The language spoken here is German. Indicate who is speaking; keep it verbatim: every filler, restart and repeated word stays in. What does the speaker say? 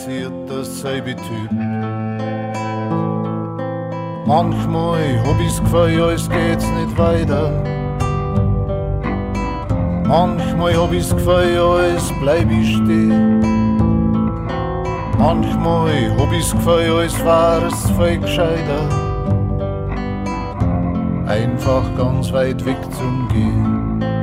Speaker 1: passiert dasselbe Typ. Manchmal hab ich's Gefühl, als geht's nicht weiter. Manchmal hab ich's Gefühl, als bleib ich stehen. Manchmal hab ich's Gefühl, als wär's viel gescheiter, einfach ganz weit weg zum Gehen.